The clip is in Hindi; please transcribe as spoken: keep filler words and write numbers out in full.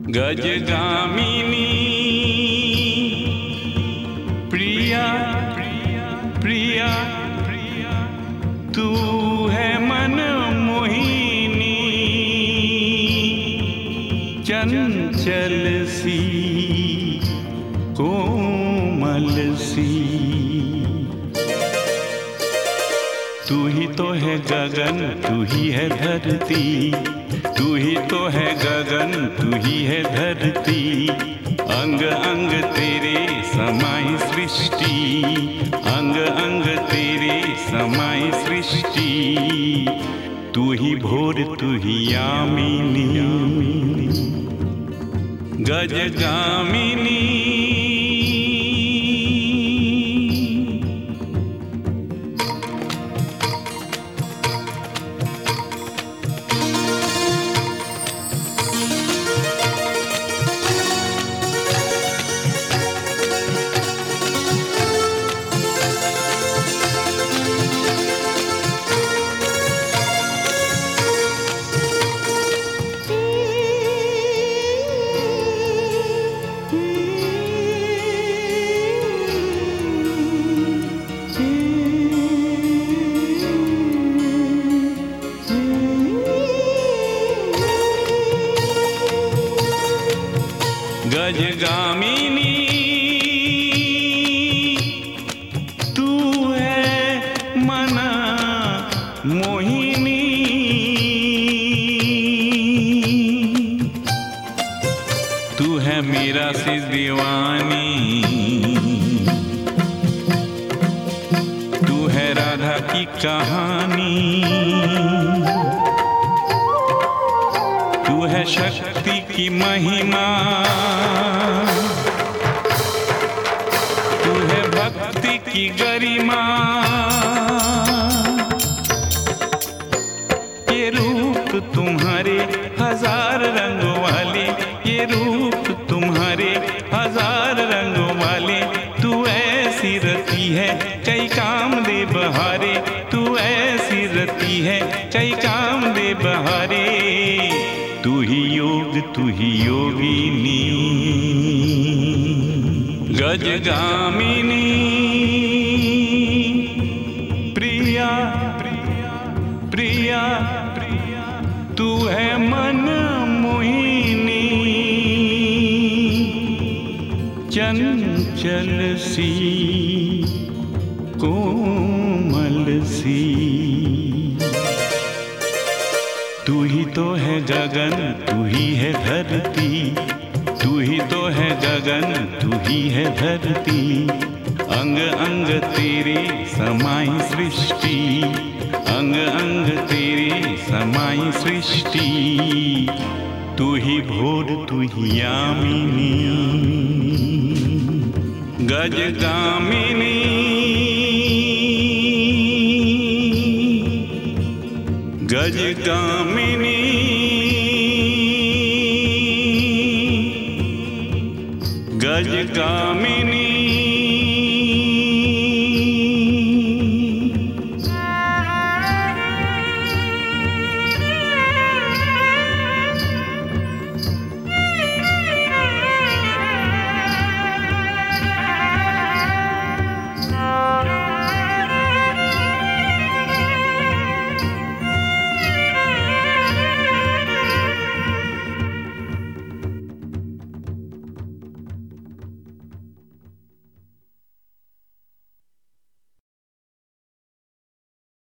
गजगामिनी प्रिया प्रिया तू है मन मोहिनी, चंचल सी कोमल सी। तू ही तो है गगन, तू ही है धरती, तू ही तो है गगन, तू ही है धरती। अंग अंग तेरे समाई सृष्टि, अंग अंग तेरे समाई सृष्टि। तू ही भोर, तू ही यामिनी, गजगामिनी। गजगामिनी तू है मन मोहिनी, तू है मीरा सी दीवानी, तू है राधा की कहानी, तू है शक्ति की महिमा, तू है भक्ति की गरिमा। ये रूप तुम्हारे हजार रंगों वाले, ये रूप तुम्हारे हजार रंगों वाले। तू ऐसी रती है कई काम दे बहारे, तू ऐसी रती है कई काम दे बहारे। तू ही योग, तू ही योगिनी, गजगामिनी प्रिया प्रिया तू है मन मोहिनी, चंचल सी कोमल सी। तू ही तो है गगन, तू ही है धरती, तू ही तो है गगन, तू ही है धरती। अंग अंग तेरे समाई सृष्टि, अंग अंग तेरे समाई सृष्टि। तू ही भोर, तू ही यामिनी, गजगामिनी, गजगामिनी, गजगामिनी।